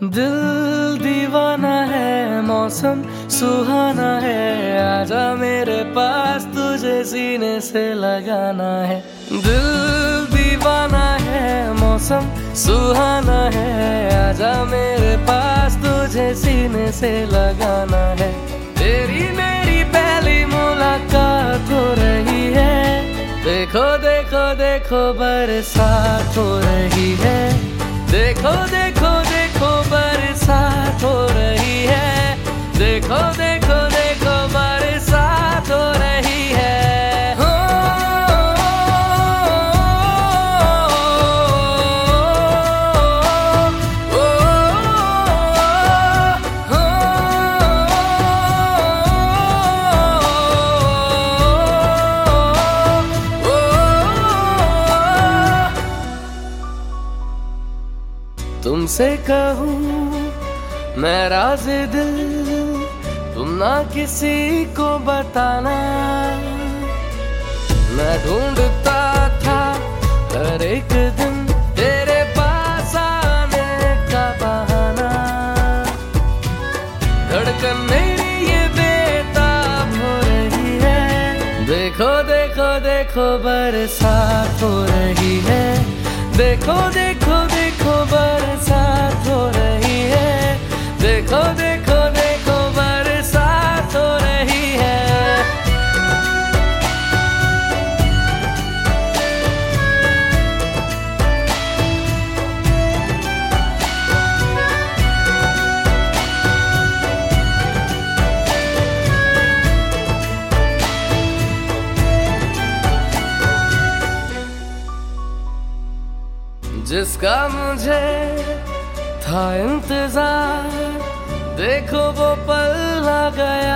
दिल दीवाना है, मौसम सुहाना है, आजा मेरे पास तुझे सीने से लगाना है। दिल दीवाना है, मौसम सुहाना है, आजा मेरे पास तुझे सीने से लगाना है। तेरी मेरी पहली मुलाकात हो रही है, देखो देखो देखो बरसात हो रही है, देखो देखो देखो बरसात हो रही है, देखो देखो देखो बरसात हो रही है। हो तुमसे कहूँ मैं राज़ दिल, तुम ना किसी को बताना। मैं ढूंढता था हर एक दिन तेरे पास आने का बहाना। धड़कन मेरी ये बेताब हो रही है, देखो देखो देखो बरसात हो रही है, देखो देखो देखो बरसात हो रही है, देखो देखो देखो बरसात हो रही है। जिसका मुझे था इंतजार, देखो वो पल आ गया।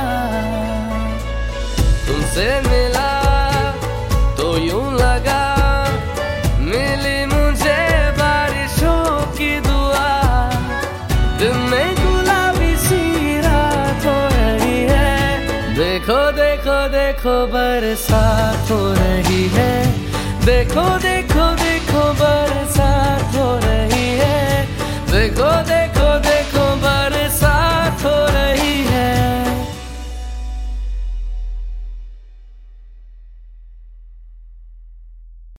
तुमसे मिला तो यूं लगा मिली मुझे बारिशों की दुआ। दिन में गुलाबी सी रात हो रही है, देखो देखो देखो बरसात हो रही है, देखो देखो देखो बरसात